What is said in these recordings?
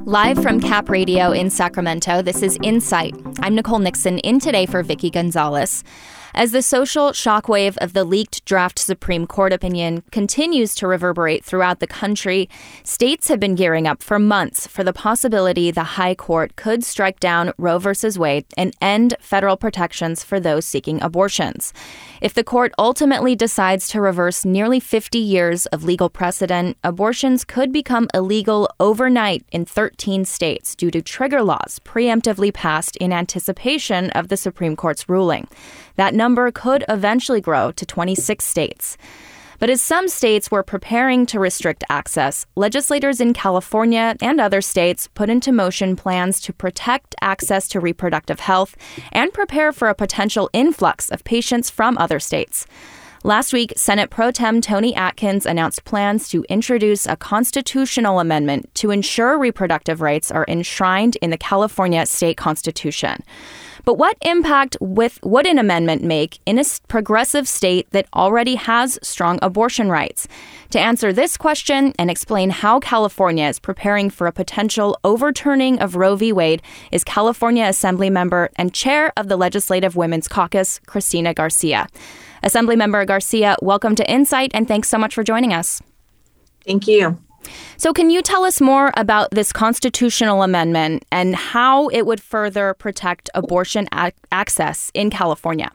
Live from Cap Radio in Sacramento, this is Insight. I'm Nicole Nixon, in today for Vicky Gonzalez. As the social shockwave of the leaked draft Supreme Court opinion continues to reverberate throughout the country, states have been gearing up for months for the possibility the High Court could strike down Roe v. Wade and end federal protections for those seeking abortions. If the court ultimately decides to reverse nearly 50 years of legal precedent, abortions could become illegal overnight in 13 states due to trigger laws preemptively passed in anticipation of the Supreme Court's ruling. That number could eventually grow to 26 states. But as some states were preparing to restrict access, legislators in California and other states put into motion plans to protect access to reproductive health and prepare for a potential influx of patients from other states. Last week, Senate Pro Tem Toni Atkins announced plans to introduce a constitutional amendment to ensure reproductive rights are enshrined in the California state constitution. But what impact would an amendment make in a progressive state that already has strong abortion rights? To answer this question and explain how California is preparing for a potential overturning of Roe v. Wade is California Assembly member and chair of the Legislative Women's Caucus, Cristina Garcia. Assemblymember Garcia, welcome to Insight, and thanks so much for joining us. Thank you. So can you tell us more about this constitutional amendment and how it would further protect abortion access in California?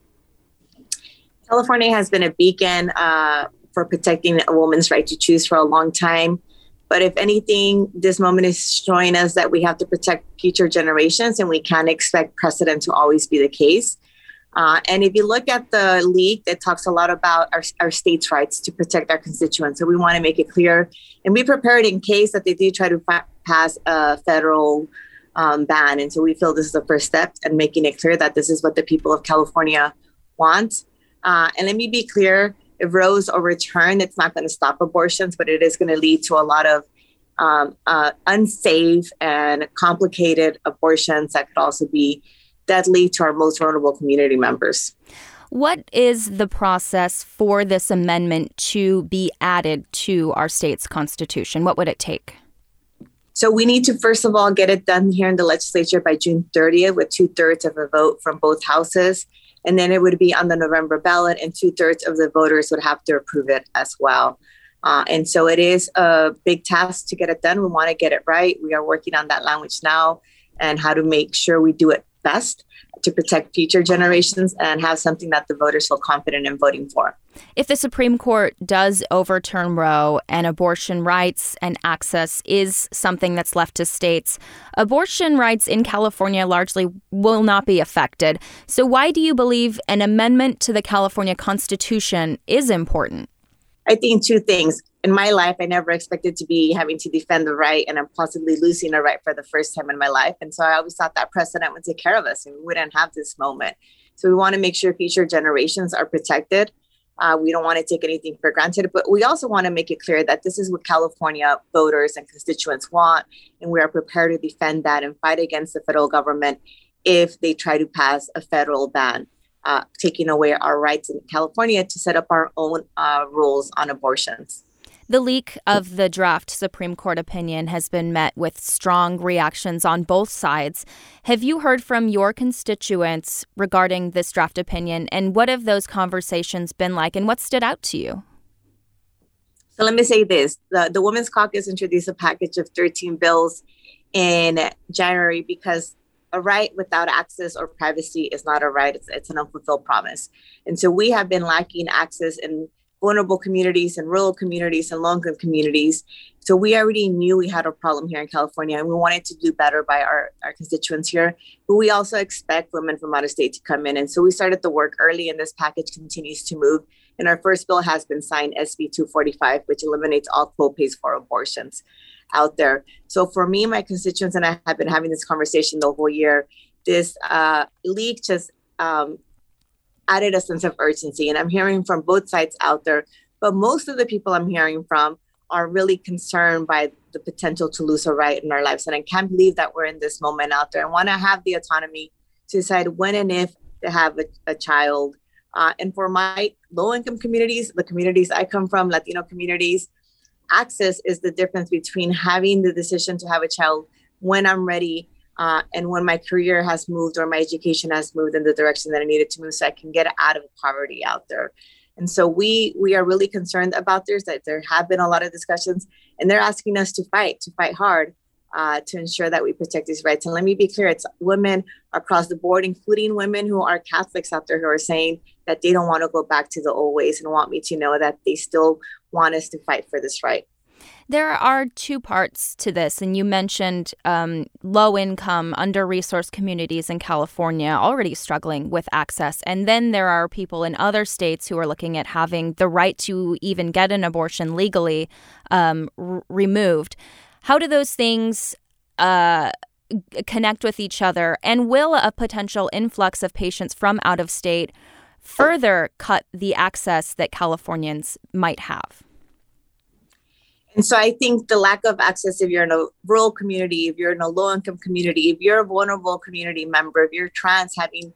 California has been a beacon for protecting a woman's right to choose for a long time. But if anything, this moment is showing us that we have to protect future generations, and we can't expect precedent to always be the case. And if you look at the leak, it talks a lot about our state's rights to protect our constituents. So we want to make it clear and be prepared in case that they do try to pass a federal ban. And so we feel this is the first step in making it clear that this is what the people of California want. And let me be clear, if Roe is overturned, it's not going to stop abortions, but it is going to lead to a lot of unsafe and complicated abortions that could also be deadly to our most vulnerable community members. What is the process for this amendment to be added to our state's constitution? What would it take? So we need to, first of all, get it done here in the legislature by June 30th with 2/3 of a vote from both houses. And then it would be on the November ballot, and 2/3 of the voters would have to approve it as well. And so it is a big task to get it done. We want to get it right. We are working on that language now and how to make sure we do it best to protect future generations and have something that the voters feel confident in voting for. If the Supreme Court does overturn Roe and abortion rights and access is something that's left to states, abortion rights in California largely will not be affected. So why do you believe an amendment to the California Constitution is important? I think two things. In my life, I never expected to be having to defend the right, and I'm possibly losing a right for the first time in my life. And so I always thought that precedent would take care of us and we wouldn't have this moment. So we want to make sure future generations are protected. We don't want to take anything for granted, but we also want to make it clear that this is what California voters and constituents want. And we are prepared to defend that and fight against the federal government if they try to pass a federal ban, taking away our rights in California to set up our own rules on abortions. The leak of the draft Supreme Court opinion has been met with strong reactions on both sides. Have you heard from your constituents regarding this draft opinion, and what have those conversations been like, and what stood out to you? So let me say this. The Women's Caucus introduced a package of 13 bills in January because a right without access or privacy is not a right. It's an unfulfilled promise. And so we have been lacking access in vulnerable communities and rural communities and low-income communities. So we already knew we had a problem here in California, and we wanted to do better by our constituents here. But we also expect women from out of state to come in. And so we started the work early, and this package continues to move. And our first bill has been signed, SB 245, which eliminates all co-pays for abortions out there. So for me, my constituents and I have been having this conversation the whole year. This leak just added a sense of urgency. And I'm hearing from both sides out there, but most of the people I'm hearing from are really concerned by the potential to lose a right in our lives. And I can't believe that we're in this moment out there. I want to have the autonomy to decide when and if to have a child. And for my low-income communities, the communities I come from, Latino communities, access is the difference between having the decision to have a child when I'm ready, and when my career has moved or my education has moved in the direction that I needed to move, so I can get out of poverty out there. And so we are really concerned about this, that there have been a lot of discussions, and they're asking us to fight hard to ensure that we protect these rights. And let me be clear, it's women across the board, including women who are Catholics out there, who are saying that they don't want to go back to the old ways and want me to know that they still want us to fight for this right. There are two parts to this, and you mentioned low-income, under-resourced communities in California already struggling with access. And then there are people in other states who are looking at having the right to even get an abortion legally removed. How do those things connect with each other? And will a potential influx of patients from out of state further cut the access that Californians might have? And so I think the lack of access, if you're in a rural community, if you're in a low-income community, if you're a vulnerable community member, if you're trans, having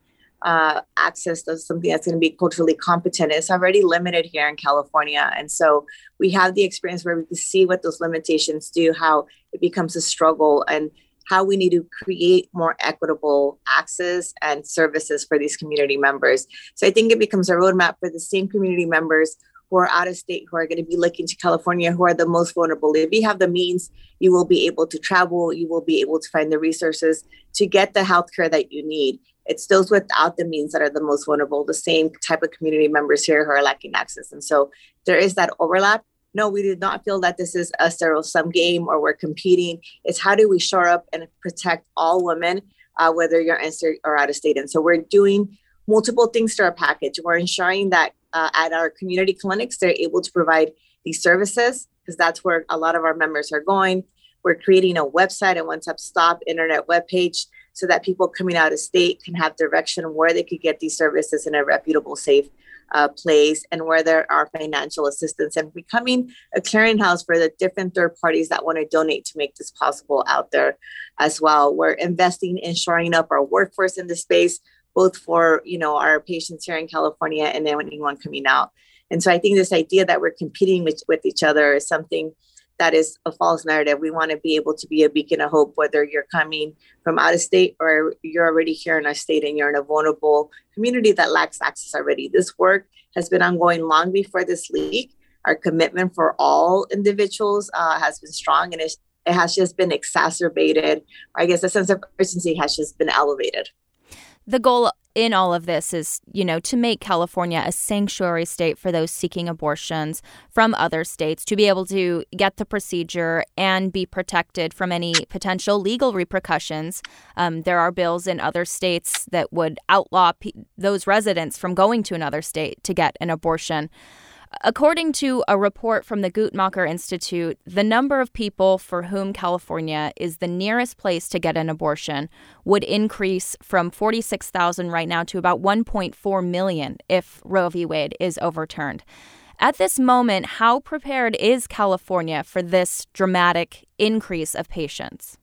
access to something that's going to be culturally competent is already limited here in California. And so we have the experience where we can see what those limitations do, how it becomes a struggle, and how we need to create more equitable access and services for these community members. So I think it becomes a roadmap for the same community members who are out of state, who are going to be looking to California, who are the most vulnerable. If you have the means, you will be able to travel, you will be able to find the resources to get the healthcare that you need. It's those without the means that are the most vulnerable, the same type of community members here who are lacking access. And so there is that overlap. No, we did not feel that this is a zero-sum game or we're competing. It's how do we shore up and protect all women, whether you're in state or out of state. And so we're doing multiple things to our package. We're ensuring that at our community clinics, they're able to provide these services, because that's where a lot of our members are going. We're creating a website, a one-stop stop internet webpage, so that people coming out of state can have direction where they could get these services in a reputable, safe place, and where there are financial assistance, and becoming a clearinghouse for the different third parties that want to donate to make this possible out there as well. We're investing in shoring up our workforce in this space, both for, our patients here in California and then anyone coming out. And so I think this idea that we're competing with each other is something that is a false narrative. We want to be able to be a beacon of hope, whether you're coming from out of state or you're already here in our state and you're in a vulnerable community that lacks access already. This work has been ongoing long before this leak. Our commitment for all individuals has been strong, and it has just been exacerbated. I guess the sense of urgency has just been elevated. The goal in all of this is, to make California a sanctuary state for those seeking abortions from other states, to be able to get the procedure and be protected from any potential legal repercussions. There are bills in other states that would outlaw those residents from going to another state to get an abortion. According to a report from the Guttmacher Institute, the number of people for whom California is the nearest place to get an abortion would increase from 46,000 right now to about 1.4 million if Roe v. Wade is overturned. At this moment, how prepared is California for this dramatic increase of patients?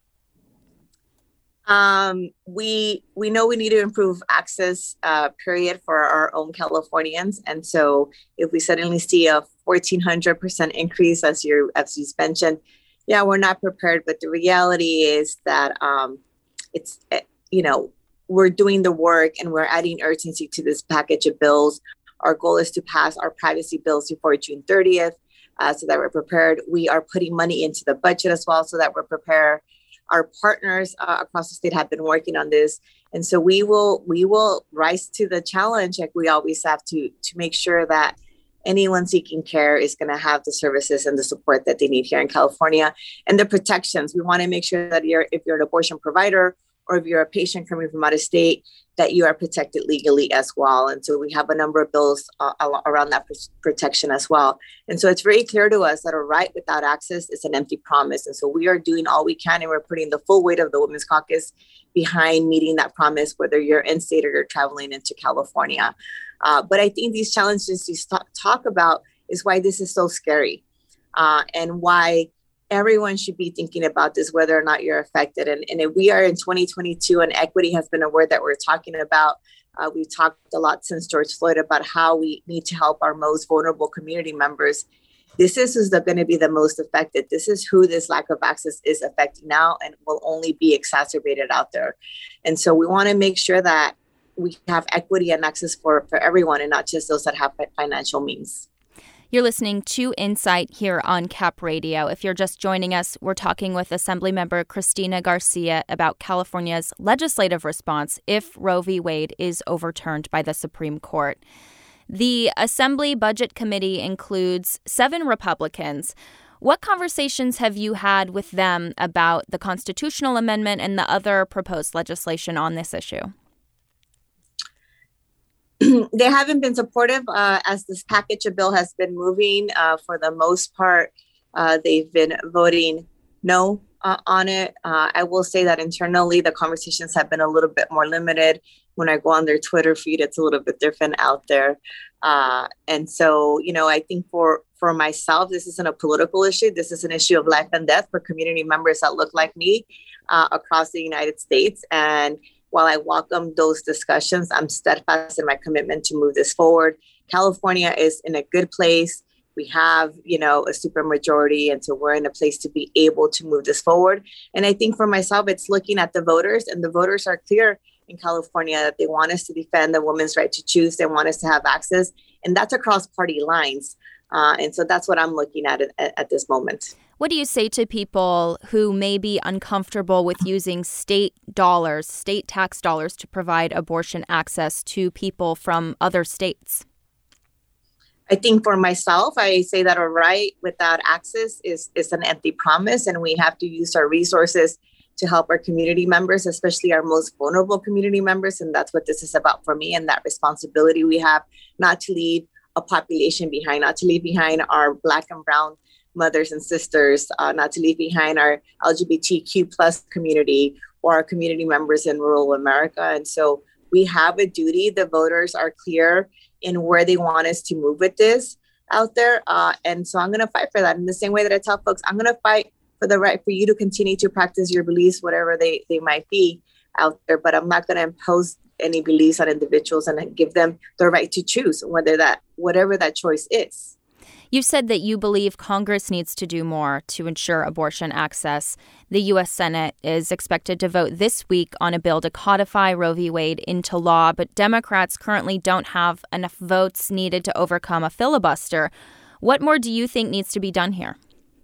We know we need to improve access, period, for our own Californians. And so if we suddenly see a 1,400% increase, as you mentioned, we're not prepared. But the reality is that we're doing the work and we're adding urgency to this package of bills. Our goal is to pass our privacy bills before June 30th, so that we're prepared. We are putting money into the budget as well, so that we're prepared. Our partners across the state have been working on this. And so we will rise to the challenge, like we always have, to make sure that anyone seeking care is going to have the services and the support that they need here in California, and the protections. We want to make sure that if you're an abortion provider or if you're a patient coming from out of state, that you are protected legally as well. And so we have a number of bills around that protection as well. And so it's very clear to us that a right without access is an empty promise. And so we are doing all we can, and we're putting the full weight of the Women's Caucus behind meeting that promise, whether you're in state or you're traveling into California. But I think these challenges you talk about is why this is so scary, and why everyone should be thinking about this, whether or not you're affected. And if we are in 2022 and equity has been a word that we're talking about, we've talked a lot since George Floyd about how we need to help our most vulnerable community members. this is who's going to be the most affected. This is who this lack of access is affecting now and will only be exacerbated out there. And so we want to make sure that we have equity and access for everyone and not just those that have financial means. You're listening to Insight here on Cap Radio. If you're just joining us, we're talking with Assemblymember Cristina Garcia about California's legislative response if Roe v. Wade is overturned by the Supreme Court. The Assembly Budget Committee includes 7 Republicans. What conversations have you had with them about the constitutional amendment and the other proposed legislation on this issue? They haven't been supportive as this package of bill has been moving. For the most part, they've been voting no on it. I will say that internally, the conversations have been a little bit more limited. When I go on their Twitter feed, it's a little bit different out there. And so, I think for myself, this isn't a political issue. This is an issue of life and death for community members that look like me across the United States. And while I welcome those discussions, I'm steadfast in my commitment to move this forward. California is in a good place. We have, a supermajority, and so we're in a place to be able to move this forward. And I think for myself, it's looking at the voters, and the voters are clear in California that they want us to defend the woman's right to choose. They want us to have access, and that's across party lines. And so that's what I'm looking at this moment. What do you say to people who may be uncomfortable with using state tax dollars to provide abortion access to people from other states? I think for myself, I say that a right without access is an empty promise, and we have to use our resources to help our community members, especially our most vulnerable community members. And that's what this is about for me, and that responsibility we have not to leave a population behind, not to leave behind our Black and Brown mothers and sisters, not to leave behind our LGBTQ plus community or our community members in rural America. And so we have a duty. The voters are clear in where they want us to move with this out there. And so I'm going to fight for that. In the same way that I tell folks, I'm going to fight for the right for you to continue to practice your beliefs, whatever they might be out there. But I'm not going to impose any beliefs on individuals and give them the right to choose whatever that choice is. You said that you believe Congress needs to do more to ensure abortion access. The U.S. Senate is expected to vote this week on a bill to codify Roe v. Wade into law, but Democrats currently don't have enough votes needed to overcome a filibuster. What more do you think needs to be done here?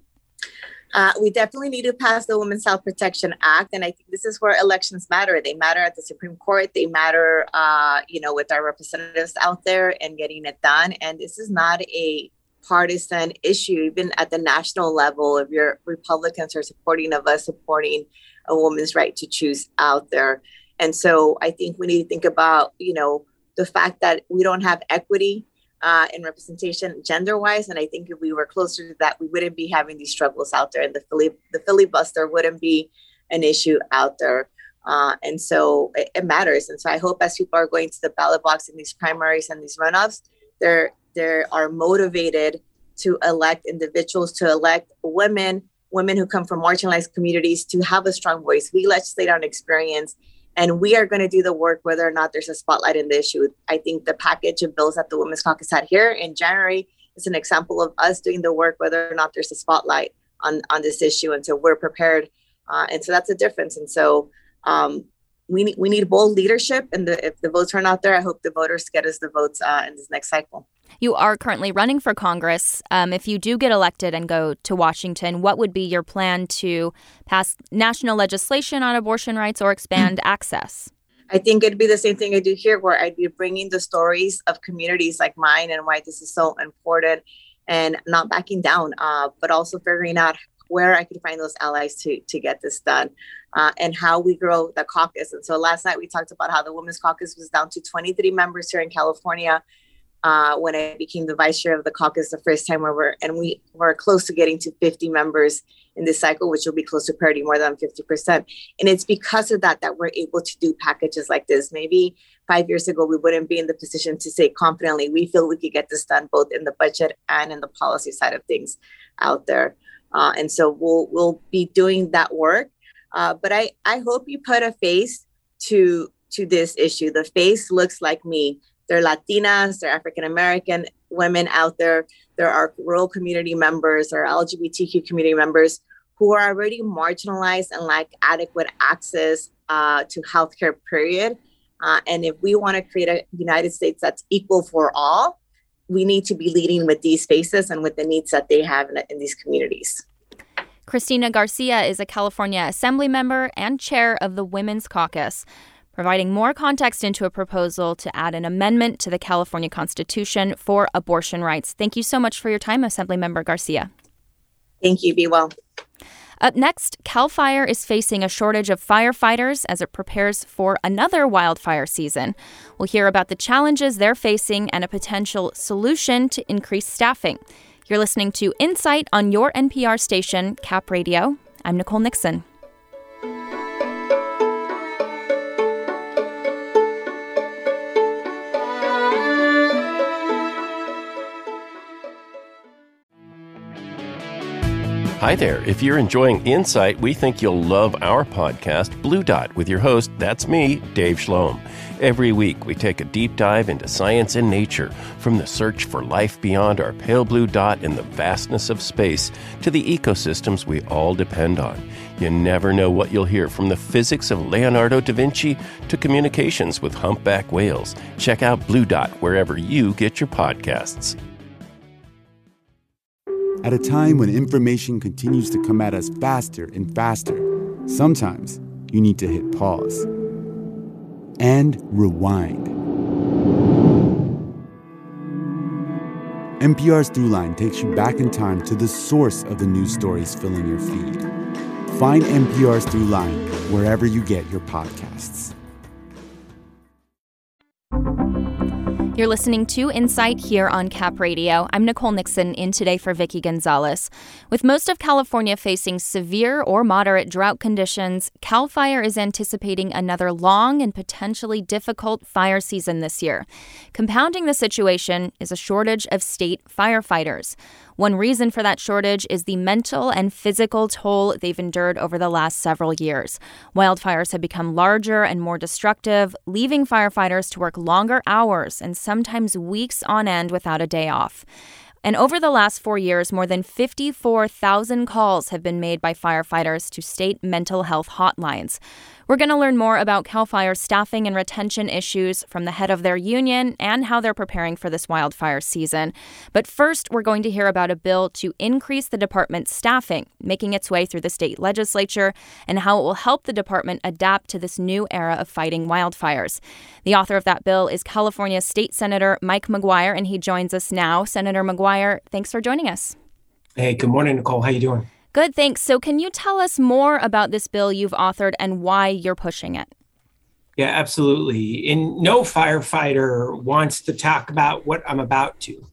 We definitely need to pass the Women's Health Protection Act. And I think this is where elections matter. They matter at the Supreme Court. They matter, with our representatives out there and getting it done. And this is not a partisan issue, even at the national level. If your Republicans are supporting of us supporting a woman's right to choose out there. And so I think we need to think about, the fact that we don't have equity in representation gender-wise. And I think if we were closer to that, we wouldn't be having these struggles out there, and the filibuster wouldn't be an issue out there. And so it matters. And so I hope as people are going to the ballot box in these primaries and these runoffs, they are motivated to elect individuals, to elect women who come from marginalized communities, to have a strong voice. We legislate on experience, and we are going to do the work whether or not there's a spotlight in the issue. I think the package of bills that the Women's Caucus had here in January is an example of us doing the work whether or not there's a spotlight on this issue. And so we're prepared. And so that's a difference. And so we need bold leadership. And if the votes are not there, I hope the voters get us the votes in this next cycle. You are currently running for Congress. If you do get elected and go to Washington, what would be your plan to pass national legislation on abortion rights or expand access? I think it'd be the same thing I do here, where I'd be bringing the stories of communities like mine and why this is so important, and not backing down, but also figuring out where I could find those allies to get this done, and how we grow the caucus. And so last night we talked about how the Women's Caucus was down to 23 members here in California. When I became the vice chair of the caucus the first time, we were close to getting to 50 members in this cycle, which will be close to parity, more than 50%. And it's because of that we're able to do packages like this. Maybe 5 years ago, we wouldn't be in the position to say confidently, we feel we could get this done both in the budget and in the policy side of things out there. And so we'll be doing that work. But I hope you put a face to this issue. The face looks like me. There are Latinas, there are African American women out there. There are rural community members, there are LGBTQ community members who are already marginalized and lack adequate access to healthcare, period. And if we want to create a United States that's equal for all, we need to be leading with these faces and with the needs that they have in these communities. Cristina Garcia is a California Assembly member and chair of the Women's Caucus, providing more context into a proposal to add an amendment to the California Constitution for abortion rights. Thank you so much for your time, Assemblymember Garcia. Thank you. Be well. Up next, CAL FIRE is facing a shortage of firefighters as it prepares for another wildfire season. We'll hear about the challenges they're facing and a potential solution to increase staffing. You're listening to Insight on your NPR station, Cap Radio. I'm Nicole Nixon. Hi there. If you're enjoying Insight, we think you'll love our podcast, Blue Dot, with your host, that's me, Dave Schloem. Every week, we take a deep dive into science and nature, from the search for life beyond our pale blue dot in the vastness of space to the ecosystems we all depend on. You never know what you'll hear, from the physics of Leonardo da Vinci to communications with humpback whales. Check out Blue Dot wherever you get your podcasts. At a time when information continues to come at us faster and faster, sometimes you need to hit pause and rewind. NPR's Throughline takes you back in time to the source of the news stories filling your feed. Find NPR's Throughline wherever you get your podcasts. You're listening to Insight here on Cap Radio. I'm Nicole Nixon, in today for Vicky Gonzalez. With most of California facing severe or moderate drought conditions, CAL FIRE is anticipating another long and potentially difficult fire season this year. Compounding the situation is a shortage of state firefighters. One reason for that shortage is the mental and physical toll they've endured over the last several years. Wildfires have become larger and more destructive, leaving firefighters to work longer hours and sometimes weeks on end without a day off. And over the last 4 years, more than 54,000 calls have been made by firefighters to state mental health hotlines. We're going to learn more about CAL FIRE's staffing and retention issues from the head of their union and how they're preparing for this wildfire season. But first, we're going to hear about a bill to increase the department's staffing, making its way through the state legislature, and how it will help the department adapt to this new era of fighting wildfires. The author of that bill is California State Senator Mike McGuire, and he joins us now. Senator McGuire, thanks for joining us. Hey, good morning, Nicole. How you doing? Good, thanks. So can you tell us more about this bill you've authored and why you're pushing it? Yeah, absolutely. And no firefighter wants to talk about what I'm about to.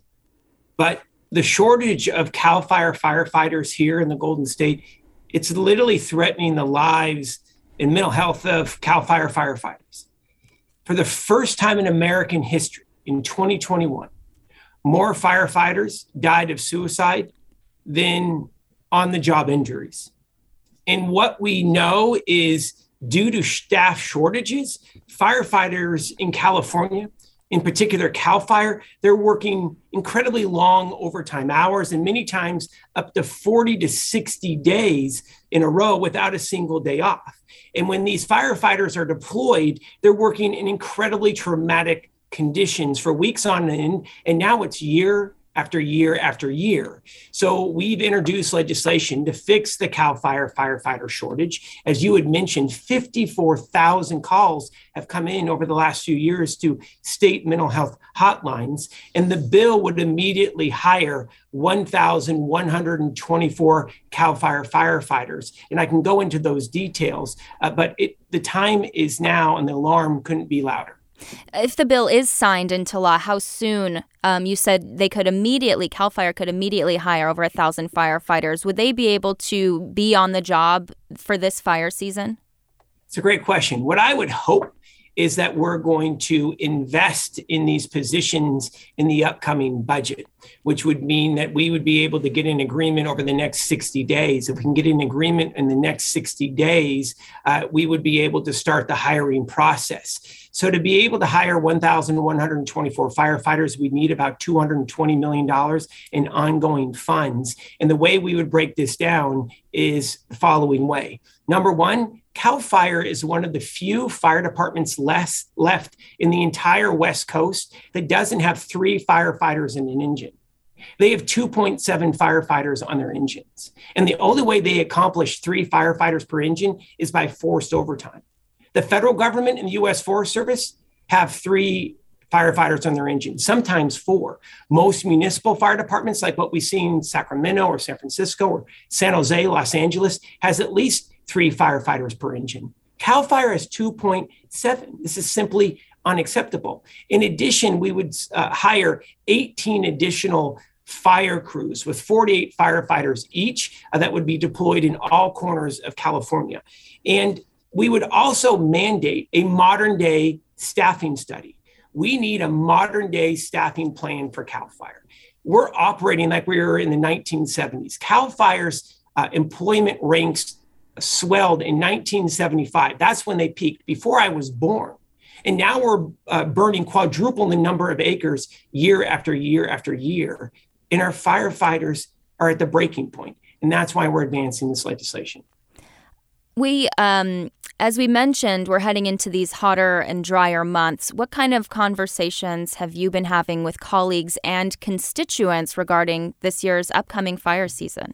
But the shortage of CAL FIRE firefighters here in the Golden State, it's literally threatening the lives and mental health of CAL FIRE firefighters. For the first time in American history, in 2021, more firefighters died of suicide than on-the-job injuries. And what we know is, due to staff shortages, firefighters in California, in particular CAL FIRE, they're working incredibly long overtime hours and many times up to 40 to 60 days in a row without a single day off. And when these firefighters are deployed, they're working in incredibly traumatic conditions for weeks on end, and now it's year after year after year. So we've introduced legislation to fix the CAL FIRE firefighter shortage. As you had mentioned, 54,000 calls have come in over the last few years to state mental health hotlines, and the bill would immediately hire 1,124 CAL FIRE firefighters. And I can go into those details, but the time is now, and the alarm couldn't be louder. If the bill is signed into law, how soon? You said CAL FIRE could immediately hire over 1,000 firefighters. Would they be able to be on the job for this fire season? It's a great question. What I would hope is that we're going to invest in these positions in the upcoming budget, which would mean that we would be able to get an agreement over the next 60 days. If we can get an agreement in the next 60 days, we would be able to start the hiring process. So to be able to hire 1,124 firefighters, we need about $220 million in ongoing funds. And the way we would break this down is the following way. Number one, CAL FIRE is one of the few fire departments left in the entire West Coast that doesn't have 3 firefighters in an engine. They have 2.7 firefighters on their engines. And the only way they accomplish 3 firefighters per engine is by forced overtime. The federal government and the U.S. Forest Service have 3 firefighters on their engine, sometimes 4. Most municipal fire departments, like what we see in Sacramento or San Francisco or San Jose, Los Angeles, has at least 3 firefighters per engine. CAL FIRE has 2.7. This is simply unacceptable. In addition, we would hire 18 additional fire crews with 48 firefighters each that would be deployed in all corners of California. And we would also mandate a modern day staffing study. We need a modern day staffing plan for CAL FIRE. We're operating like we were in the 1970s. CAL FIRE's employment ranks swelled in 1975. That's when they peaked, before I was born. And now we're burning quadruple the number of acres year after year after year. And our firefighters are at the breaking point. And that's why we're advancing this legislation. We, as we mentioned, we're heading into these hotter and drier months. What kind of conversations have you been having with colleagues and constituents regarding this year's upcoming fire season?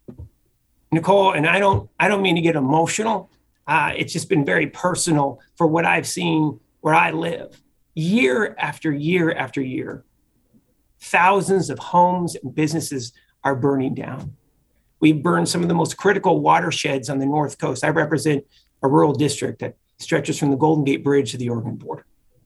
Nicole, and I don't mean to get emotional. It's just been very personal for what I've seen where I live. Year after year after year, thousands of homes and businesses are burning down. We've burned some of the most critical watersheds on the North Coast. I represent a rural district that stretches from the Golden Gate Bridge to the Oregon border.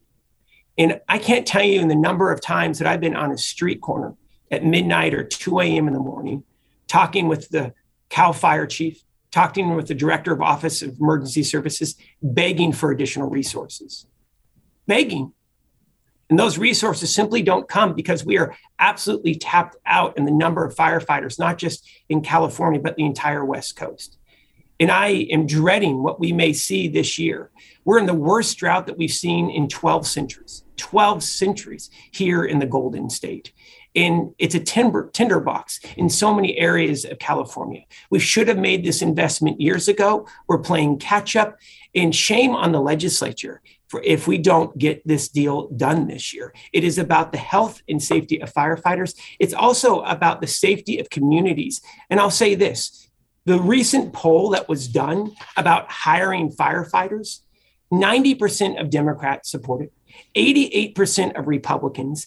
And I can't tell you the number of times that I've been on a street corner at midnight or 2 a.m. in the morning, talking with the CAL FIRE chief, talking with the director of Office of Emergency Services, begging for additional resources. Begging. And those resources simply don't come because we are absolutely tapped out in the number of firefighters, not just in California, but the entire West Coast. And I am dreading what we may see this year. We're in the worst drought that we've seen in 12 centuries here in the Golden State. And it's a tinderbox in so many areas of California. We should have made this investment years ago. We're playing catch up, and shame on the legislature if we don't get this deal done this year. It is about the health and safety of firefighters. It's also about the safety of communities. And I'll say this, the recent poll that was done about hiring firefighters, 90% of Democrats support it. 88% of Republicans,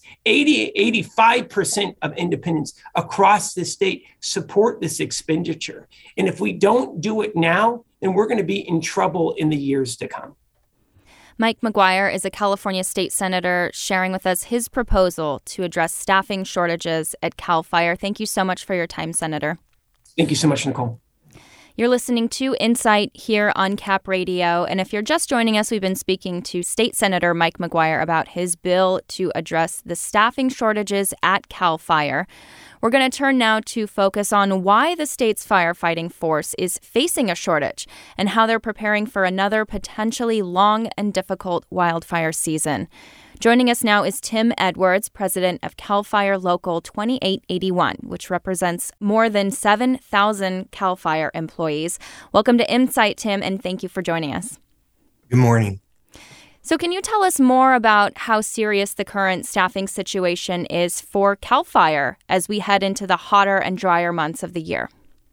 85% of independents across the state support this expenditure. And if we don't do it now, then we're going to be in trouble in the years to come. Mike McGuire is a California state senator sharing with us his proposal to address staffing shortages at CAL FIRE. Thank you so much for your time, Senator. Thank you so much, Nicole. You're listening to Insight here on Cap Radio. And if you're just joining us, we've been speaking to State Senator Mike McGuire about his bill to address the staffing shortages at CAL FIRE. We're going to turn now to focus on why the state's firefighting force is facing a shortage and how they're preparing for another potentially long and difficult wildfire season. Joining us now is Tim Edwards, president of CAL FIRE Local 2881, which represents more than 7,000 CAL FIRE employees. Welcome to Insight, Tim, and thank you for joining us. Good morning. So can you tell us more about how serious the current staffing situation is for CAL FIRE as we head into the hotter and drier months of the year?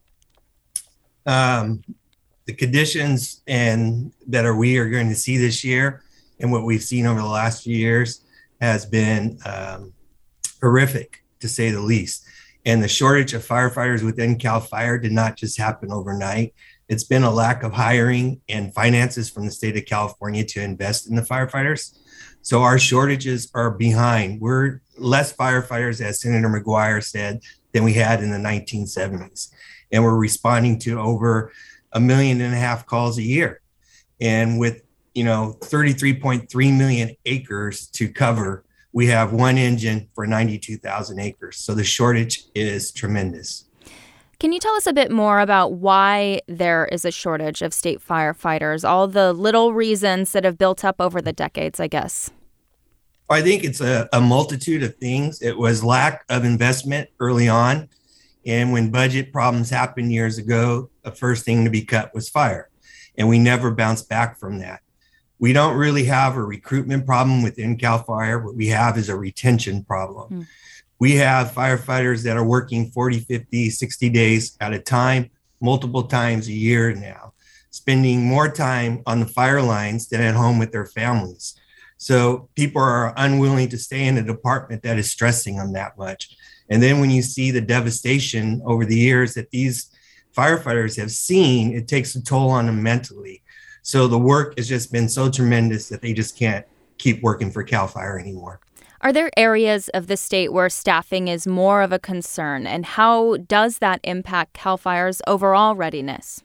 The conditions that we are going to see this year and what we've seen over the last few years has been horrific, to say the least. And the shortage of firefighters within CAL FIRE did not just happen overnight. It's been a lack of hiring and finances from the state of California to invest in the firefighters. So our shortages are behind. We're less firefighters, as Senator McGuire said, than we had in the 1970s. And we're responding to over 1.5 million calls a year. And with 33.3 million acres to cover. We have one engine for 92,000 acres. So the shortage is tremendous. Can you tell us a bit more about why there is a shortage of state firefighters? All the little reasons that have built up over the decades, I guess. I think it's a multitude of things. It was lack of investment early on. And when budget problems happened years ago, the first thing to be cut was fire. And we never bounced back from that. We don't really have a recruitment problem within CAL FIRE. What we have is a retention problem. We have firefighters that are working 40, 50, 60 days at a time, multiple times a year now, spending more time on the fire lines than at home with their families. So people are unwilling to stay in a department that is stressing them that much. And then when you see the devastation over the years that these firefighters have seen, it takes a toll on them mentally. So the work has just been so tremendous that they just can't keep working for CAL FIRE anymore. Are there areas of the state where staffing is more of a concern, and how does that impact CAL FIRE's overall readiness?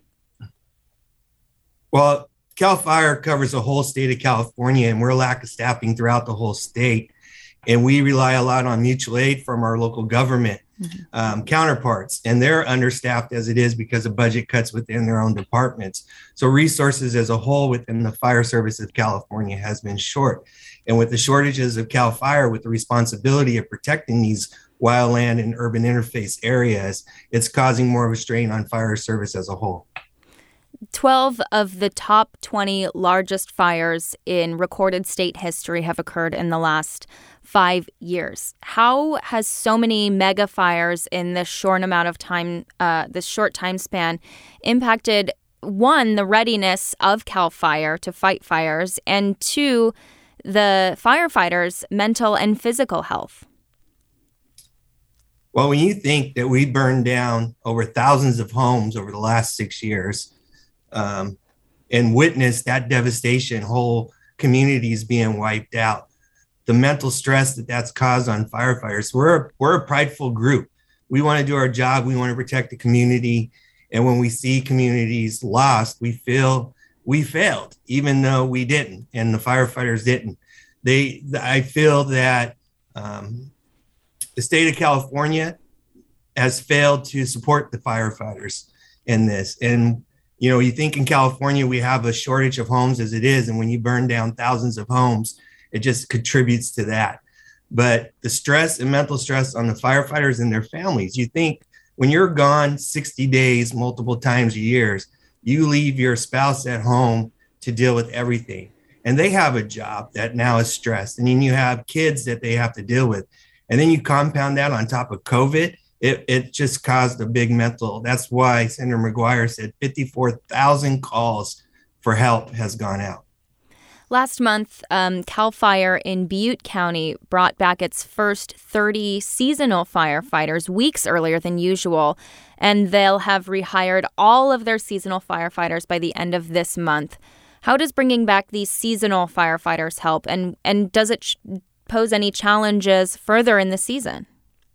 Well, CAL FIRE covers the whole state of California, and we're lack of staffing throughout the whole state. And we rely a lot on mutual aid from our local government counterparts, and they're understaffed as it is because of budget cuts within their own departments. So resources as a whole within the Fire Service of California has been short. And with the shortages of CAL FIRE, with the responsibility of protecting these wildland and urban interface areas, it's causing more of a strain on fire service as a whole. 12 of the top 20 largest fires in recorded state history have occurred in the last 5 years. How has so many mega fires in this short amount of time, this short time span, impacted, one, the readiness of CAL FIRE to fight fires, and two, the firefighters' mental and physical health? Well, when you think that we burned down over thousands of homes over the last 6 years, and witness that devastation, whole communities being wiped out, the mental stress that that's caused on firefighters. We're a prideful group. We want to do our job. We want to protect the community. And when we see communities lost, we feel we failed, even though we didn't, and the firefighters didn't. I feel that the state of California has failed to support the firefighters in this. And you think in California, we have a shortage of homes as it is. And when you burn down thousands of homes, it just contributes to that. But the stress and mental stress on the firefighters and their families, you think when you're gone 60 days, multiple times a year, you leave your spouse at home to deal with everything. And they have a job that now is stressed. And then you have kids that they have to deal with. And then you compound that on top of COVID. It just caused a big mental. That's why Senator McGuire said 54,000 calls for help has gone out. Last month, CAL FIRE in Butte County brought back its first 30 seasonal firefighters weeks earlier than usual, and they'll have rehired all of their seasonal firefighters by the end of this month. How does bringing back these seasonal firefighters help, and does it pose any challenges further in the season?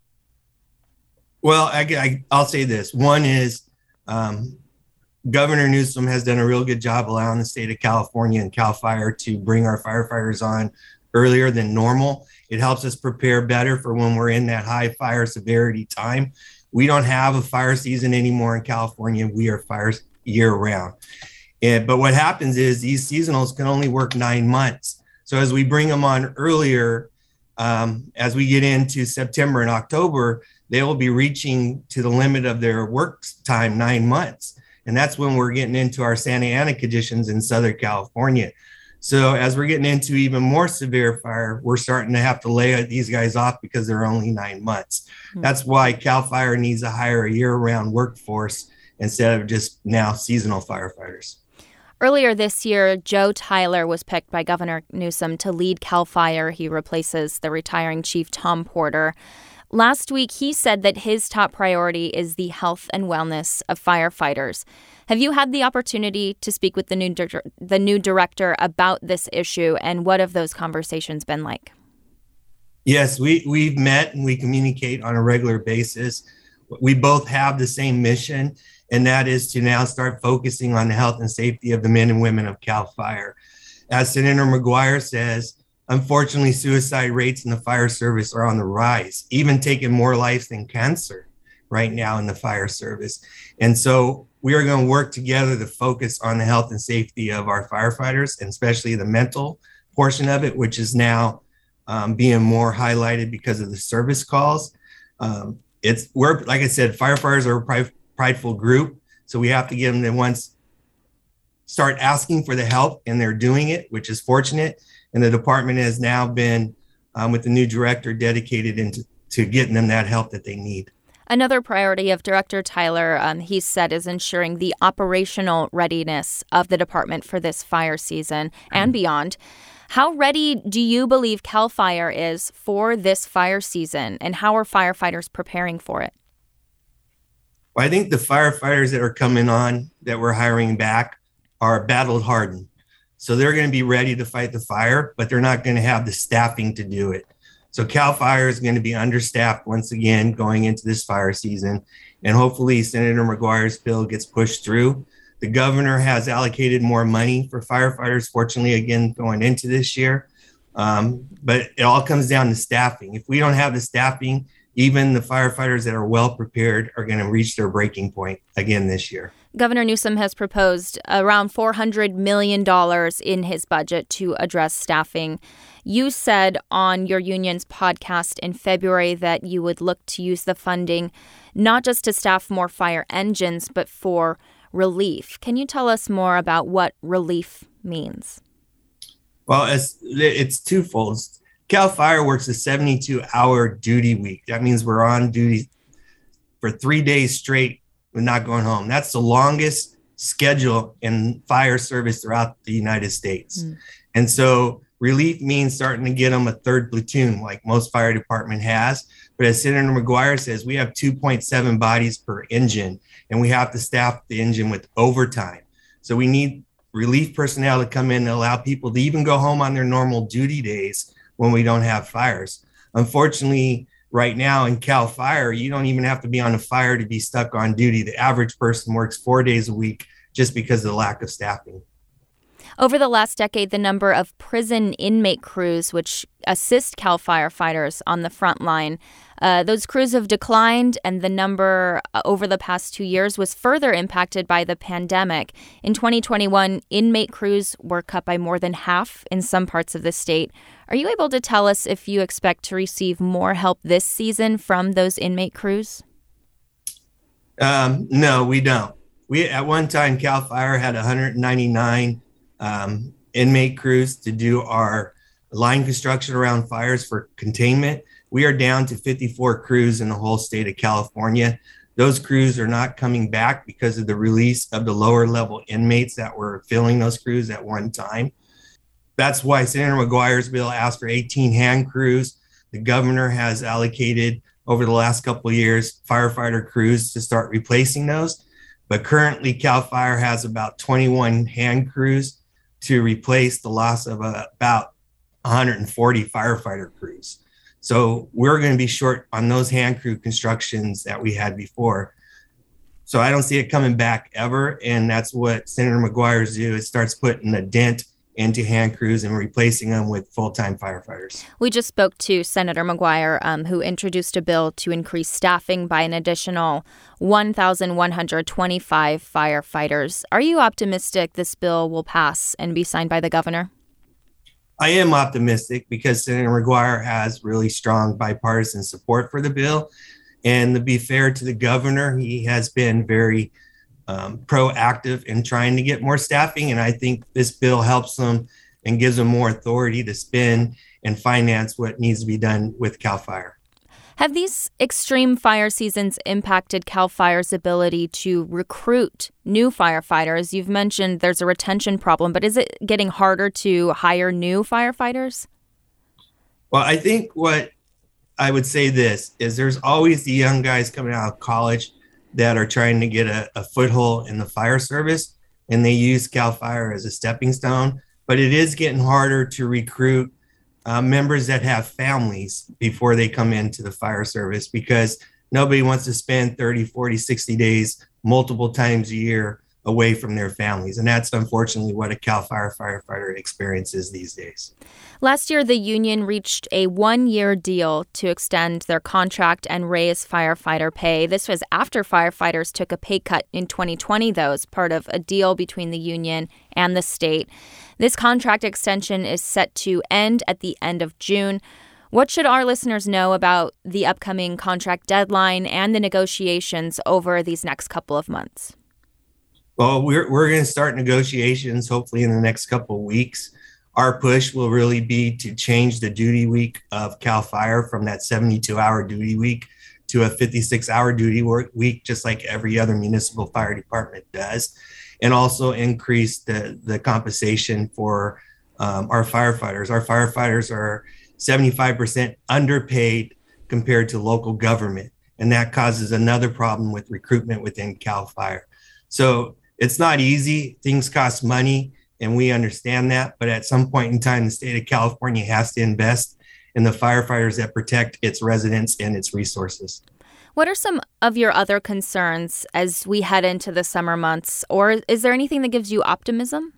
Well, I'll say this. One is Governor Newsom has done a real good job allowing the state of California and CAL FIRE to bring our firefighters on earlier than normal. It helps us prepare better for when we're in that high fire severity time. We don't have a fire season anymore in California. We are fires year round. But what happens is these seasonals can only work 9 months. So as we bring them on earlier, as we get into September and October, they will be reaching to the limit of their work time, 9 months. And that's when we're getting into our Santa Ana conditions in Southern California. So as we're getting into even more severe fire, we're starting to have to lay these guys off because they're only 9 months. That's why CAL FIRE needs to hire a year-round workforce instead of just now seasonal firefighters. Earlier this year, Joe Tyler was picked by Governor Newsom to lead CAL FIRE. He replaces the retiring Chief Tom Porter. Last week, he said that his top priority is the health and wellness of firefighters. Have you had the opportunity to speak with the new director about this issue, and what have those conversations been like? Yes, we've met and we communicate on a regular basis. We both have the same mission, and that is to now start focusing on the health and safety of the men and women of CAL FIRE. as Senator McGuire says, unfortunately, suicide rates in the fire service are on the rise, even taking more lives than cancer right now in the fire service. And so we are going to work together to focus on the health and safety of our firefighters, and especially the mental portion of it, which is now being more highlighted because of the service calls. We're, like I said, firefighters are a prideful group. So we have to give them the ones start asking for the help, and they're doing it, which is fortunate. And the department has now been, with the new director, dedicated to getting them that help that they need. Another priority of Director Tyler, he said, is ensuring the operational readiness of the department for this fire season and beyond. How ready do you believe CAL FIRE is for this fire season, and how are firefighters preparing for it? Well, I think the firefighters that are coming on that we're hiring back are battle hardened. So they're going to be ready to fight the fire, but they're not going to have the staffing to do it. So CAL FIRE is going to be understaffed once again going into this fire season. And hopefully Senator McGuire's bill gets pushed through. The governor has allocated more money for firefighters, fortunately, again, going into this year. But it all comes down to staffing. If we don't have the staffing, even the firefighters that are well prepared are going to reach their breaking point again this year. Governor Newsom has proposed around $400 million in his budget to address staffing. You said on your union's podcast in February that you would look to use the funding not just to staff more fire engines, but for relief. Can you tell us more about what relief means? Well, it's twofold. CAL FIRE works a 72-hour duty week. That means we're on duty for 3 days straight. We're not going home. That's the longest schedule in fire service throughout the United States. And so relief means starting to get them a third platoon like most fire department has. But as Senator McGuire says, we have 2.7 bodies per engine, and we have to staff the engine with overtime. So we need relief personnel to come in and allow people to even go home on their normal duty days when we don't have fires. Unfortunately, right now in CAL FIRE, you don't even have to be on a fire to be stuck on duty. The average person works 4 days a week just because of the lack of staffing. Over the last decade, the number of prison inmate crews, which assist CAL firefighters on the front line, those crews have declined, and the number over the past 2 years was further impacted by the pandemic. In 2021, inmate crews were cut by more than half in some parts of the state. Are you able to tell us if you expect to receive more help this season from those inmate crews? No, we don't. We at one time, CAL FIRE had 199 inmate crews to do our line construction around fires for containment. We are down to 54 crews in the whole state of California. Those crews are not coming back because of the release of the lower level inmates that were filling those crews at one time. That's why Senator McGuire's bill asked for 18 hand crews. The governor has allocated over the last couple of years firefighter crews to start replacing those. But currently CAL FIRE has about 21 hand crews to replace the loss of about 140 firefighter crews. So we're going to be short on those hand crew constructions that we had before. So I don't see it coming back ever. And that's what Senator McGuire's do. It starts putting a dent into hand crews and replacing them with full-time firefighters. We just spoke to Senator McGuire, who introduced a bill to increase staffing by an additional 1,125 firefighters. Are you optimistic this bill will pass and be signed by the governor? I am optimistic because Senator McGuire has really strong bipartisan support for the bill. And to be fair to the governor, he has been very proactive in trying to get more staffing. And I think this bill helps them and gives them more authority to spend and finance what needs to be done with CAL FIRE. Have these extreme fire seasons impacted CAL FIRE's ability to recruit new firefighters? You've mentioned there's a retention problem, but is it getting harder to hire new firefighters? Well, I think what I would say this is there's always the young guys coming out of college that are trying to get a foothold in the fire service, and they use CAL FIRE as a stepping stone. But it is getting harder to recruit members that have families before they come into the fire service, because nobody wants to spend 30, 40, 60 days multiple times a year away from their families. And that's unfortunately what a CAL FIRE firefighter experiences these days. Last year, the union reached a 1-year deal to extend their contract and raise firefighter pay. This was after firefighters took a pay cut in 2020, though, as part of a deal between the union and the state. This contract extension is set to end at the end of June. What should our listeners know about the upcoming contract deadline and the negotiations over these next couple of months? Well, we're going to start negotiations hopefully in the next couple of weeks. Our push will really be to change the duty week of CAL FIRE from that 72-hour duty week to a 56-hour duty week, just like every other municipal fire department does, and also increase the compensation for our firefighters. Our firefighters are 75% underpaid compared to local government, and that causes another problem with recruitment within CAL FIRE. So it's not easy. Things cost money, and we understand that. But at some point in time, the state of California has to invest in the firefighters that protect its residents and its resources. What are some of your other concerns as we head into the summer months? Or is there anything that gives you optimism?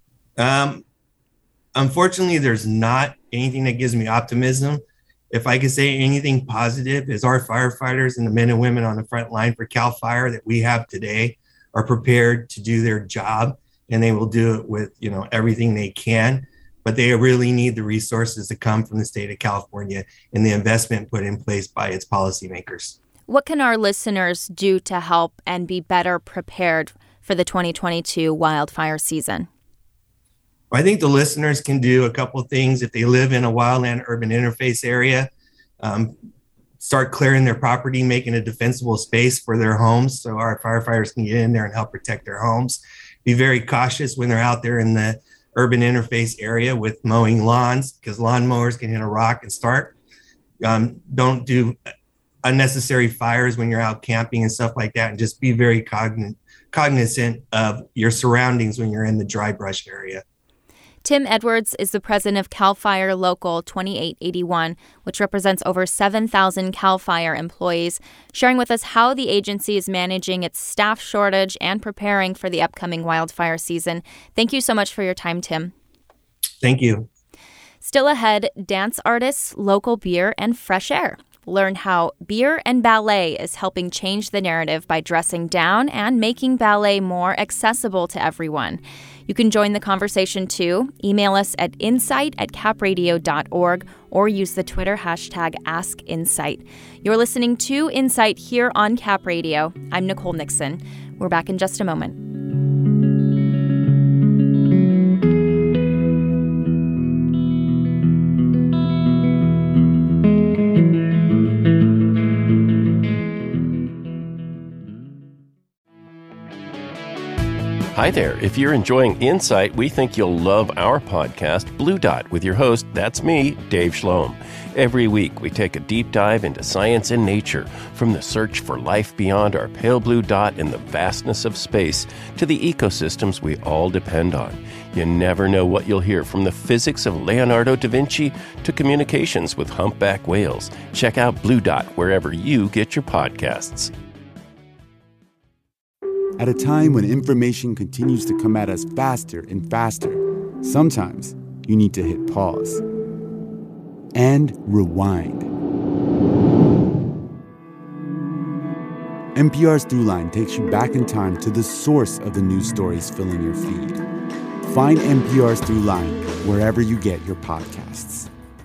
Unfortunately, there's not anything that gives me optimism. If I could say anything positive, is our firefighters and the men and women on the front line for CAL FIRE that we have today are prepared to do their job, and they will do it with, everything they can. But they really need the resources to come from the state of California and the investment put in place by its policymakers. What can our listeners do to help and be better prepared for the 2022 wildfire season? I think the listeners can do a couple of things. If they live in a wildland urban interface area, start clearing their property, making a defensible space for their homes so our firefighters can get in there and help protect their homes. Be very cautious when they're out there in the urban interface area with mowing lawns, because lawnmowers can hit a rock and start. Don't do unnecessary fires when you're out camping and stuff like that, and just be very cognizant of your surroundings when you're in the dry brush area. Tim Edwards is the president of CAL FIRE Local 2881, which represents over 7,000 CAL FIRE employees, sharing with us how the agency is managing its staff shortage and preparing for the upcoming wildfire season. Thank you so much for your time, Tim. Thank you. Still ahead, dance artists, local beer, and fresh air. Learn how beer and ballet is helping change the narrative by dressing down and making ballet more accessible to everyone. You can join the conversation too. Email us at insight@capradio.org or use the Twitter hashtag AskInsight. You're listening to Insight here on Cap Radio. I'm Nicole Nixon. We're back in just a moment. Hi there. If you're enjoying Insight, we think you'll love our podcast, Blue Dot, with your host, that's me, Dave Schloem. Every week, we take a deep dive into science and nature, from the search for life beyond our pale blue dot in the vastness of space to the ecosystems we all depend on. You never know what you'll hear, from the physics of Leonardo da Vinci to communications with humpback whales. Check out Blue Dot wherever you get your podcasts. At a time when information continues to come at us faster and faster, sometimes you need to hit pause and rewind. NPR's Throughline takes you back in time to the source of the news stories filling your feed. Find NPR's Throughline wherever you get your podcasts.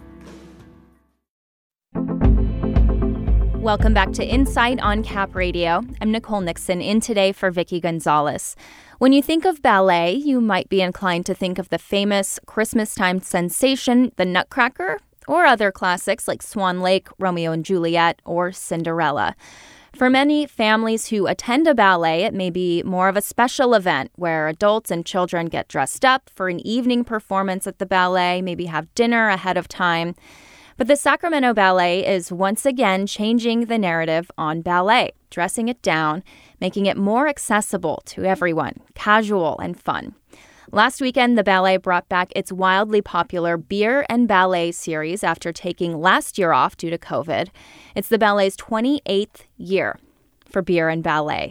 Welcome back to Insight on Cap Radio. I'm Nicole Nixon, in today for Vicky Gonzalez. When you think of ballet, you might be inclined to think of the famous Christmas-time sensation, the Nutcracker, or other classics like Swan Lake, Romeo and Juliet, or Cinderella. For many families who attend a ballet, it may be more of a special event where adults and children get dressed up for an evening performance at the ballet, maybe have dinner ahead of time. But the Sacramento Ballet is once again changing the narrative on ballet, dressing it down, making it more accessible to everyone, casual and fun. Last weekend, the ballet brought back its wildly popular Beer and Ballet series after taking last year off due to COVID. It's the ballet's 28th year for Beer and Ballet.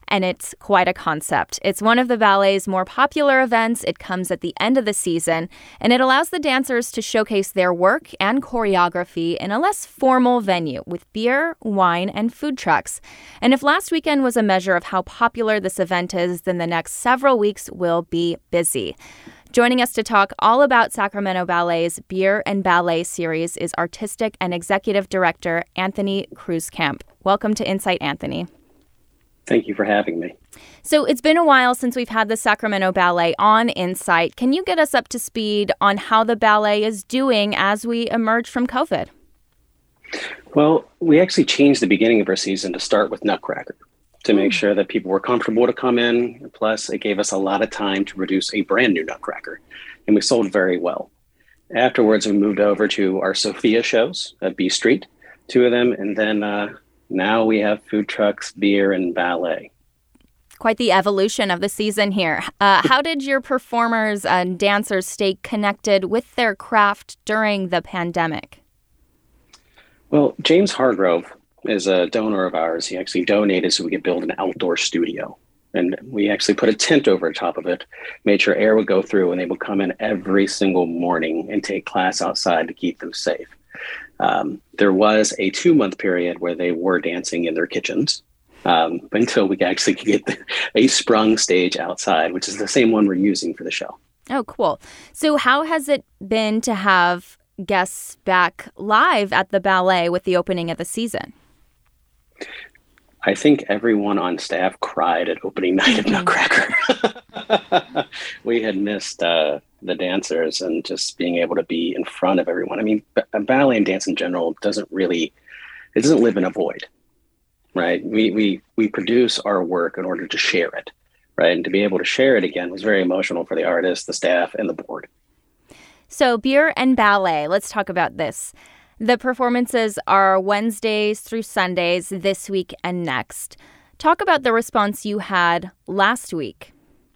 and it's quite a concept. It's one of the ballet's more popular events. It comes at the end of the season, and it allows the dancers to showcase their work and choreography in a less formal venue with beer, wine, and food trucks. And if last weekend was a measure of how popular this event is, then the next several weeks will be busy. Joining us to talk all about Sacramento Ballet's Beer and Ballet series is Artistic and Executive Director Anthony Kreuzkamp. Welcome to Insight, Anthony. Thank you for having me. So it's been a while since we've had the Sacramento Ballet on Insight. Can you get us up to speed on how the ballet is doing as we emerge from COVID? Well, we actually changed the beginning of our season to start with Nutcracker to make sure that people were comfortable to come in. Plus, it gave us a lot of time to produce a brand new Nutcracker, and we sold very well. Afterwards, we moved over to our Sophia shows at B Street, 2 of them, and then now we have food trucks, beer, and ballet. Quite the evolution of the season here. How did your performers and dancers stay connected with their craft during the pandemic? Well, James Hargrove is a donor of ours. He actually donated so we could build an outdoor studio. And we actually put a tent over top of it, made sure air would go through, and they would come in every single morning and take class outside to keep them safe. There was a 2-month period where they were dancing in their kitchens, but until we actually could get a sprung stage outside, which is the same one we're using for the show. Oh, cool. So how has it been to have guests back live at the ballet with the opening of the season? I think everyone on staff cried at opening night of Nutcracker. We had missed the dancers and just being able to be in front of everyone. I mean, ballet and dance in general doesn't live in a void, right? We produce our work in order to share it, right? And to be able to share it again was very emotional for the artists, the staff, and the board. So beer and ballet, let's talk about this. The performances are Wednesdays through Sundays this week and next. Talk about the response you had last week.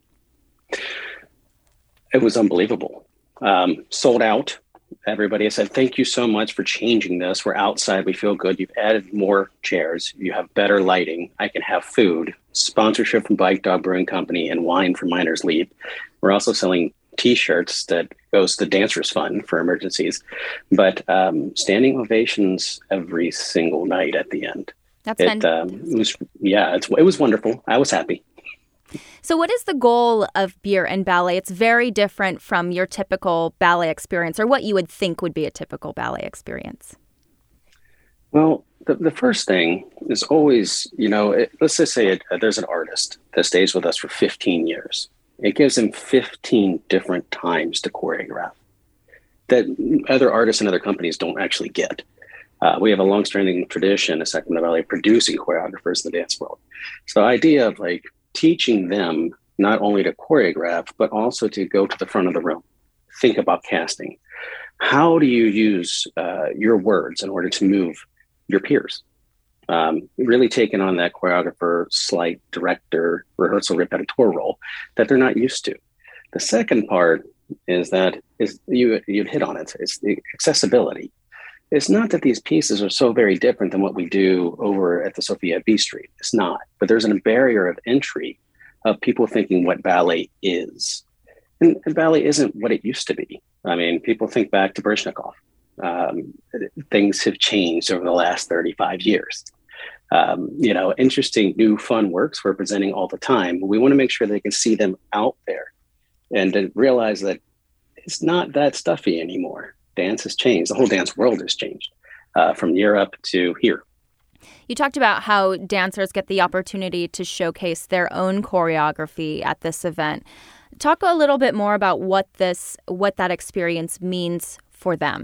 It was unbelievable. Sold out. Everybody said, thank you so much for changing this. We're outside. We feel good. You've added more chairs. You have better lighting. I can have food, sponsorship from Bike Dog Brewing Company, and wine from Miners Leap. We're also selling T-shirts that goes to the Dancers Fund for emergencies, but standing ovations every single night at the end. It was wonderful. I was happy. So what is the goal of Beer and Ballet? It's very different from your typical ballet experience, or what you would think would be a typical ballet experience. Well, the first thing is always, let's just say there's an artist that stays with us for 15 years. It gives them 15 different times to choreograph that other artists and other companies don't actually get. We have a long-standing tradition at Sacramento Ballet producing choreographers in the dance world. So the idea of teaching them not only to choreograph, but also to go to the front of the room, think about casting. How do you use your words in order to move your peers? Really taking on that choreographer, slight director, rehearsal repetiteur role that they're not used to. The second part is you'd hit on it. It's the accessibility. It's not that these pieces are so very different than what we do over at the Sophia B Street. It's not. But there's a barrier of entry of people thinking what ballet is. And ballet isn't what it used to be. I mean, people think back to Baryshnikov. Things have changed over the last 35 years. Interesting new fun works we're presenting all the time. We want to make sure they can see them out there and to realize that it's not that stuffy anymore. Dance has changed. The whole dance world has changed from Europe to here. You talked about how dancers get the opportunity to showcase their own choreography at this event. Talk a little bit more about what that experience means for them.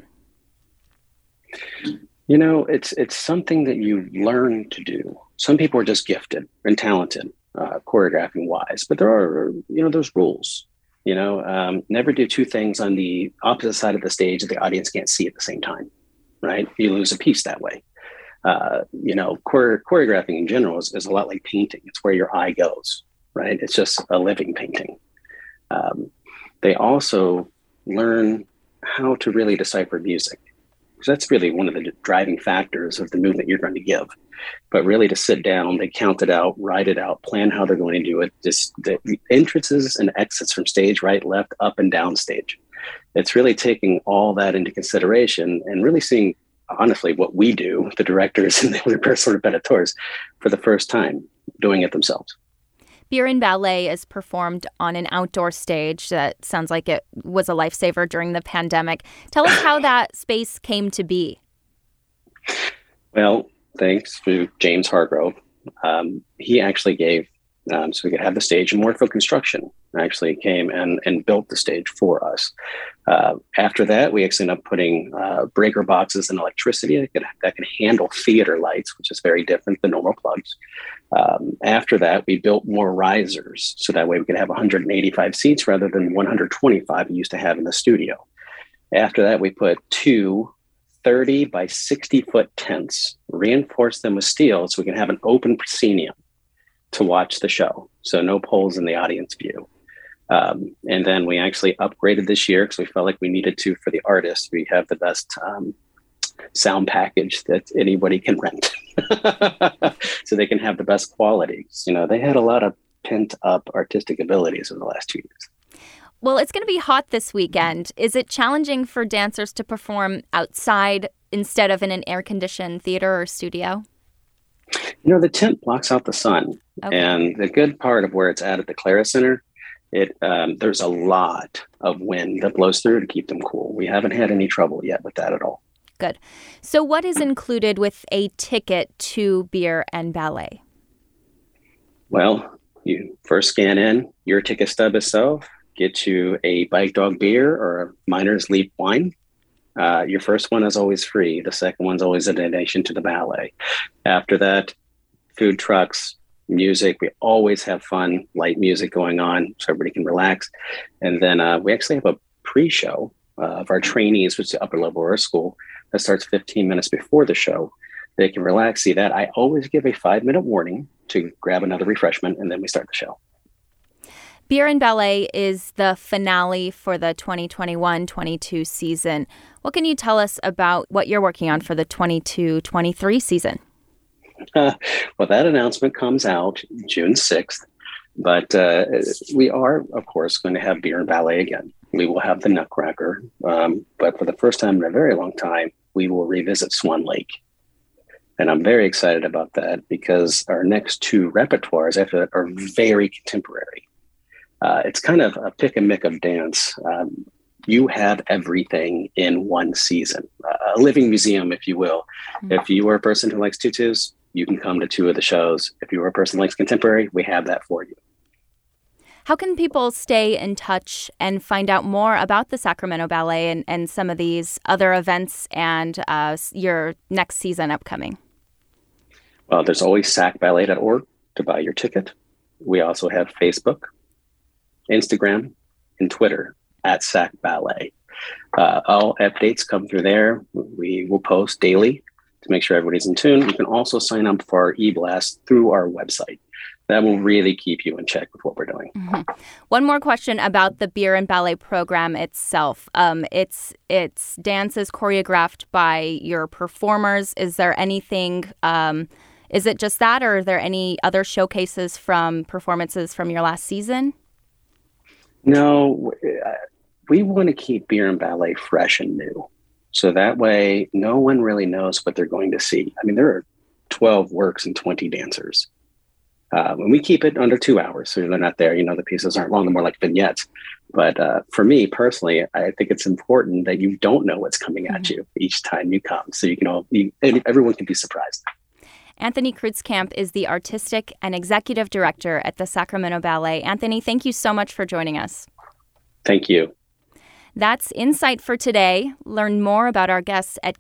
It's something that you learn to do. Some people are just gifted and talented, choreographing wise, but there's rules. Never do 2 things on the opposite side of the stage that the audience can't see at the same time, right? You lose a piece that way. Choreographing in general is a lot like painting. It's where your eye goes, right? It's just a living painting. They also learn how to really decipher music. because that's really one of the driving factors of the movement you're going to give. But really to sit down, they count it out, write it out, plan how they're going to do it. Just the entrances and exits from stage, right, left, up and down stage. It's really taking all that into consideration and really seeing, honestly, what we do, the directors and the sort of benetors, for the first time doing it themselves. Beer and Ballet is performed on an outdoor stage that sounds like it was a lifesaver during the pandemic. Tell us how that space came to be. Well, thanks to James Hargrove. He actually gave, so we could have the stage, and Moorfield Construction actually came and built the stage for us. After that, we actually ended up putting breaker boxes and electricity that can handle theater lights, which is very different than normal plugs. After that, we built more risers, so that way we could have 185 seats rather than 125 we used to have in the studio. After that, we put 2 30 by 60 foot tents, reinforced them with steel so we can have an open proscenium to watch the show. So no poles in the audience view. And then we actually upgraded this year because we felt like we needed to for the artists. We have the best sound package that anybody can rent. So they can have the best quality. You know, they had a lot of pent up artistic abilities in the last 2 years. Well, it's going to be hot this weekend. Is it challenging for dancers to perform outside instead of in an air-conditioned theater or studio? You know, the tent blocks out the sun. Okay. And the good part of where it's at the Clara Center, there's a lot of wind that blows through to keep them cool. We haven't had any trouble yet with that at all. Good. So what is included with a ticket to Beer and Ballet? Well, you first scan in your ticket stub itself, get you a Bike Dog beer or a Miner's Leap wine. Your first one is always free. The second one's always a donation to the ballet. After that, food trucks, music. We always have fun, light music going on so everybody can relax. And then we actually have a pre-show of our trainees, which is the upper level of our school, that starts 15 minutes before the show. They can relax, see that. I always give a 5-minute warning to grab another refreshment, and then we start the show. Beer and Ballet is the finale for the 2021-22 season. What can you tell us about what you're working on for the 22-23 season? Well, that announcement comes out June 6th, but we are, of course, going to have Beer and Ballet again. We will have the Nutcracker, but for the first time in a very long time, we will revisit Swan Lake. And I'm very excited about that because our next 2 repertoires after that are very contemporary. It's kind of a pick and mick of dance. You have everything in one season, a living museum, if you will. Mm-hmm. If you are a person who likes tutus, you can come to 2 of the shows. If you are a person who likes contemporary, we have that for you. How can people stay in touch and find out more about the Sacramento Ballet and some of these other events and your next season upcoming? Well, there's always sacballet.org to buy your ticket. We also have Facebook, Instagram, and Twitter at Sac Ballet. All updates come through there. We will post daily to make sure everybody's in tune. You can also sign up for our e-blast through our website. That will really keep you in check with what we're doing. Mm-hmm. One more question about the Beer and Ballet program itself. It's dances choreographed by your performers. Is there anything, is it just that, or are there any other showcases from performances from your last season? No, we want to keep Beer and Ballet fresh and new. So that way, no one really knows what they're going to see. I mean, there are 12 works and 20 dancers. And we keep it under 2 hours, so they're not there. You know, the pieces aren't long, they're more like vignettes. But for me personally, I think it's important that you don't know what's coming at you each time you come. So you can everyone can be surprised. Anthony Kreutzkamp is the artistic and executive director at the Sacramento Ballet. Anthony, thank you so much for joining us. Thank you. That's Insight for today. Learn more about our guests at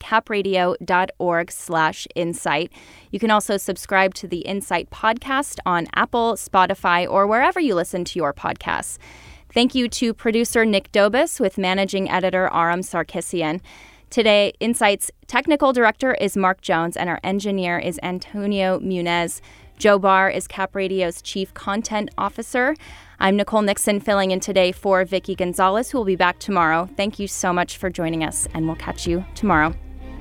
capradio.org/insight. You can also subscribe to the Insight podcast on Apple, Spotify, or wherever you listen to your podcasts. Thank you to producer Nick Dobis with managing editor Aram Sarkissian. Today, Insight's technical director is Mark Jones, and our engineer is Antonio Munez. Joe Barr is Cap Radio's chief content officer. I'm Nicole Nixon, filling in today for Vicky Gonzalez, who will be back tomorrow. Thank you so much for joining us, and we'll catch you tomorrow.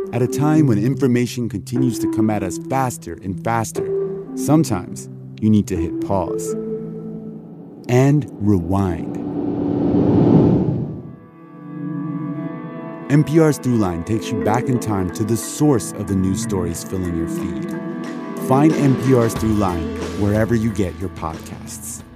At a time when information continues to come at us faster and faster, sometimes you need to hit pause and rewind. NPR's Throughline takes you back in time to the source of the news stories filling your feed. Find NPR's Throughline wherever you get your podcasts.